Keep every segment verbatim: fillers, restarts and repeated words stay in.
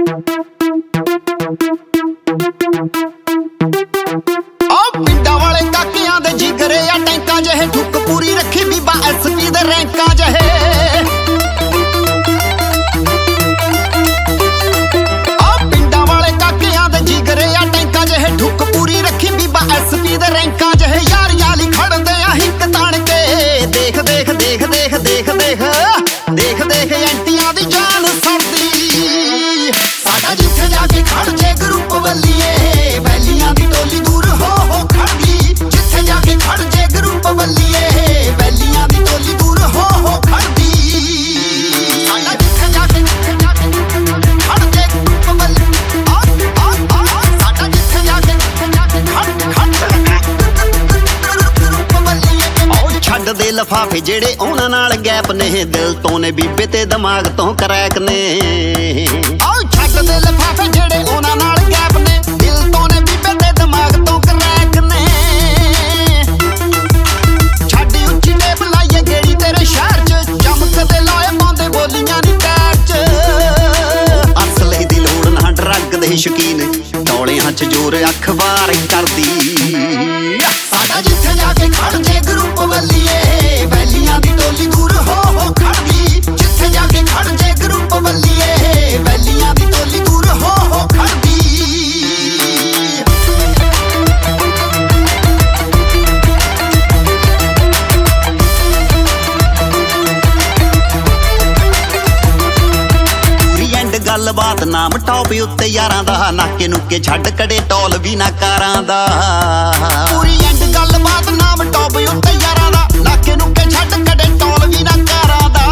ਪਿੰਡਾਂ ਵਾਲੇ ਕਾਕਿਆਂ ਦੇ ਜਿਗਰੇ ਆ ਟੈਂਕਾਂ ਜਿਹੇ ਠੁੱਕ ਪੂਰੀ ਰੱਖੀ ਬੀਬਾ ਐਸ ਪੀ ਦੇ ਰੈਂਕਾਂ ਜਿਹੇ ਆ ਪਿੰਡਾਂ ਵਾਲੇ ਕਾਕਿਆਂ ਦੇ ਜਿਗਰੇ ਆ ਟੈਂਕਾਂ ਜਿਹੇ ਠੁੱਕ ਪੂਰੀ ਰੱਖੀ ਬੀਬਾ ਐਸ ਪੀ ਦੇ ਰੈਂਕਾਂ ਜਿਹੇ ਯਾਰ ਯਾਲੀ ਖੜਦੇ ਆ ਹਿੱਕ ਤਾਣ ਕੇ ਦੇਖ ਦੇਖ ਦੇਖ ਦੇਖ ਦੇਖ ਦੇਖ ਦੇਖ ਦੇਖ ਐਂਟੀਆਂ ਦੀ ਜਾਨ ਸੜਦੀ ਸਾਡਾ ਜਿੱਥੇ ਜਾ ਕੇ ਖੜ ਜੇ ਗਰੁੱਪ ਵੱਲੀਏ ਵੈਲੀਆਂ ਦੀ ਟੋਲੀ ਦੂਰ ਹੋ ਹੋ ਖੜਦੀ ਜਿੱਥੇ ਜਾ ਕੇ ਖੜ ਜੇ ਗਰੁੱਪ ਵੱਲੀਏ ਵੈਲੀਆਂ ਦੀ ਟੋਲੀ ਦੂਰ ਹੋ ਹੋ ਖੜਦੀ ਸਾਡਾ ਜਿੱਥੇ ਜਾ ਕੇ ਖੜ ਜੇ ਗਰੁੱਪ ਵੱਲੀ ਆ ਆ ਆ ਸਾਡਾ ਜਿੱਥੇ ਜਾ ਕੇ ਖੜ ਖੜ ਗਰੁੱਪ ਵੱਲੀਏ ਆਓ ਛੱਡ ਦੇ ਲਫਾਫੇ ਜਿਹੜੇ ਉਹਨਾਂ ਨਾਲ ਗੈਪ ਨੇ ਦਿਲ ਤੋਂ ਨੇ ਬੀਬੇ ਤੇ ਦਿਮਾਗ ਤੋਂ ਕਰੈਕ ਨੇ ਆਓ ਛੱਡ ਦੇ ਲਫਾਫੇ ਜਿਹੜੇ ਉਹਨਾਂ ਨਾਲ ਗੈਪ ਨੇ ਦਿਲ ਤੋਂ ਨੇ ਬੀਬੇ ਤੇ ਦਿਮਾਗ ਤੋਂ ਕਰੈਕ ਨੇ ਛੱਡੀ ਉੱਚੀ ਟੇਪ ਲਾਈਏ ਗੇੜੀ ਤੇਰੇ ਸ਼ਹਿਰ ਚ ਚਮਕਦੇ ਲੋਏ ਪਾਉਂਦੇ ਬੋਲੀਆਂ ਨੀ ਟੈਰ ਚ ਅਸਲੇ ਦੀ ਲੋੜ ਨਾ ਡਰੱਗ ਦੇ ਸ਼ੌਕੀਨ ਟੋਲਿਆਂ ਚ ਜੋਰ ਅਖਬਾਰ ਕਰਦੀ ਸਾਡਾ ਜਿੱਥੇ ਜਾ ਕੇ ਖੜ ਜੇ ਗਰੁੱਪ ਵੱਲੀਏ ਵੈਲੀਆਂ ਦੀ ਟੋਲੀ ਦੂਰ ਹੋ ਹੋ ਖੜਦੀ ਜਿੱਥੇ ਜਾ ਕੇ ਖੜ ਜੇ ਗਰੁੱਪ ਵੱਲੀਏ ਵੈਲੀਆਂ ਦੀ ਟੋਲੀ ਦੂਰ ਹੋ ਹੋ ਖੜਦੀ ਪੂਰੀ ਐਂਡ ਗੱਲਬਾਤ ਨਾਮ ਟੌਪ ਉੱਤੇ ਯਾਰਾਂ ਦਾ ਨਾਕੇ ਨੁੱਕੇ ਛੱਡ ਕੜੇ ਟੋਲ ਵੀ ਨਾ ਕਾਰਾਂ ਦਾ ਪੂਰੀ ਐਂਡ ਗੱਲਬਾਤ ਨਾਮ ਟੌਪ ਉੱਤੇ ਯਾਰਾਂ ਦਾ ਨਾਕੇ ਨੁੱਕੇ ਛੱਡ ਕੜੇ ਟੋਲ ਵੀ ਨਾ ਕਾਰਾਂ ਦਾ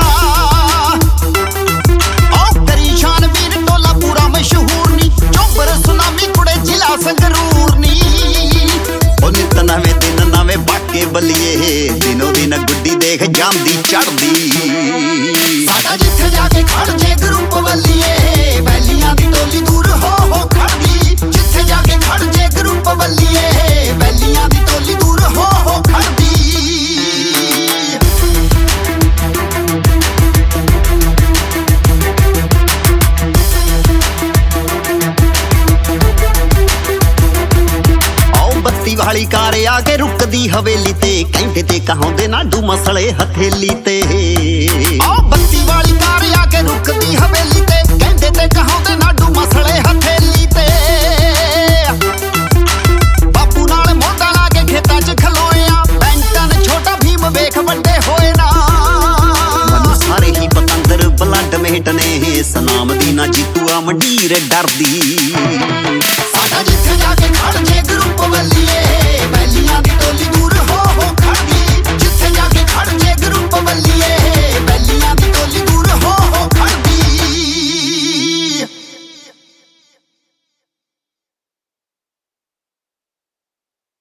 ਆਹ ਕਰੀ ਸ਼ਾਨ ਵੀਰ ਟੋਲਾ ਪੂਰਾ ਮਸ਼ਹੂਰ ਨੀ ਚੋਬਰ ਸੁਨਾਮੀ ਕੁੜੇ ਜ਼ਿਲ੍ਹਾ ਸੰਗਰੂਰ ਨੀ ਉਹ ਨਿਤ ਨਵੇਂ ਦਿਨ ਨਵੇਂ ਬਾਕੇ ਬੱਲੀਏ ਦਿਨੋ ਦਿਨ ਗੁੱਡੀ ਦੇਖ ਜਾਂਦੀ ਚੜਦੀ ਸਾਡਾ ਜਿੱਥੇ ਜਾ ਕੇ ਖੜ ਜੇ ਗਰੁੱਪ ਵੱਲੀਏ ਵੈਲੀਆਂ ਦੀ ਟੋਲੀ ਦੂਰ ਹੋ ਹੋ ਖੜਦੀ ਜਿੱਥੇ ਜਾ ਕੇ ਖੜ ਜੇ ਗਰੁੱਪ ਵੱਲੀਏ ਵੈਲੀਆਂ ਦੀ ਟੋਲੀ ਦੂਰ ਹੋ ਹੋ ਖੜਦੀ ਵਾਲੀ ਕਾਰ ਆ ਕੇ ਰੁਕਦੀ ਹਵੇਲੀ ਤੇ ਕਹਿੰਦੇ ਤੇ ਕਹਾਉਂਦੇ ਨਾਡੂ ਮਸਲੇ ਹਥੇਲੀ ਤੇ ਆਹ ਬੱਤੀ ਵਾਲੀ ਕਾਰ ਆ ਕੇ ਰੁਕਦੀ ਹਵੇਲੀ ਤੇ ਕਹਿੰਦੇ ਤੇ ਕਹਾਉਂਦੇ ਨਾਡੂ ਮਸਲੇ ਹਥੇਲੀ ਤੇ ਬਾਪੂ ਨਾਲ ਮੋਢਾ ਲਾ ਕੇ ਖੇਤਾਂ 'ਚ ਖਲੋਇਆ ਬੈਂਟਨ ਛੋਟਾ ਭੀਮ ਵੇਖ ਵੱਡੇ ਹੋਏ ਨਾ ਮੈਨੂੰ ਸਾਰੇ ਹੀ ਪਤੰਦਰ ਬਲੱਡ ਮੇਟ ਨੇ ਸਨਾਮ ਦੀ ਨਾ ਜੀਤੂਆ ਮੰਡੀਰ ਡਰਦੀ ਸਾਡਾ ਜਿੱਥੇ ਜਾ ਕੇ